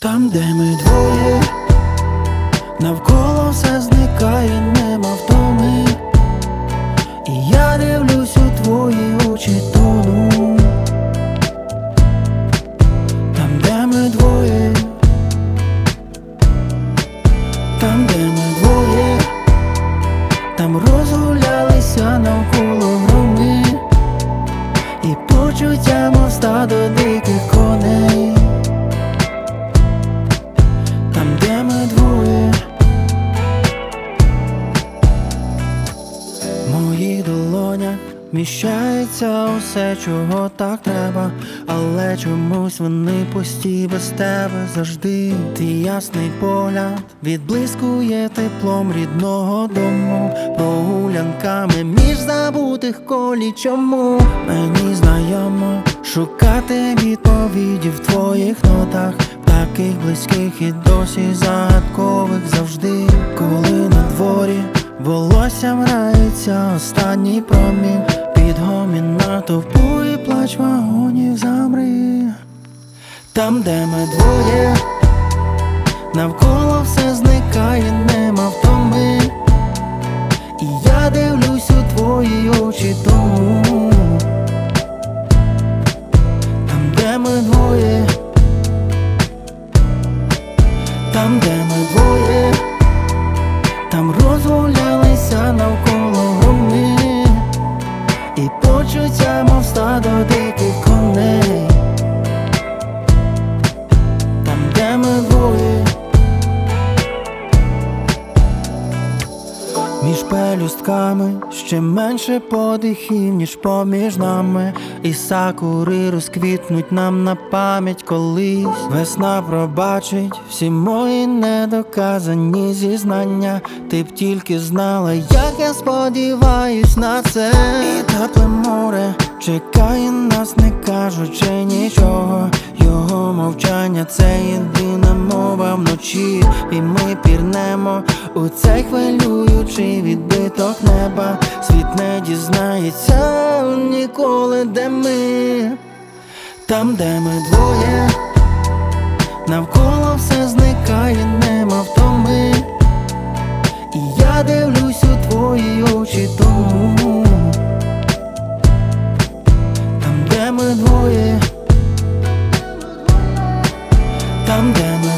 Там, де ми двоє, навколо все зникає, нема втоми. І я дивлюсь у твої очі, тону. Там, де ми двоє, там, де ми двоє, там розгулялися навколо громи, і почуття, мов стадо диких коней. Там, де ми двоє, в моїх долонях вміщається усе, чого так треба, але чомусь вони пусті без тебе завжди. Твій ясний погляд відблискує теплом рідного дому, прогулянками між забутих колій. Чому мені знайомо шукати відповіді в твоїх нотах, таких близьких і досі загадкових завжди. Коли на дворі волоссям грається останній промінь, під гомін натовпу і плач вагонів замри. Там, де ми двоє, навколо все зникає, нема втоми. І я дивлюсь у твої очі, тому там, де ми двоє, там, де ми двоє, там розгулялися навколо громи, і почуття, мов стадо диких коней. Там, де ми двоє, між пелюстками ще менше подихів, ніж поміж нами. І сакури розквітнуть нам на пам'ять колись. Весна пробачить всі мої недоказані зізнання. Ти б тільки знала, як я сподіваюсь на це. І тепле море чекає нас, не кажучи нічого. Його мовчання — це єдина мова вночі. І ми пірнемо у цей хвилюючий відбиток неба. Світ не дізнається ніколи, де ми. Там, де ми двоє, навколо все зникає, нема втоми. І я дивлюсь у твої очі, тому там, де ми двоє, там, де ми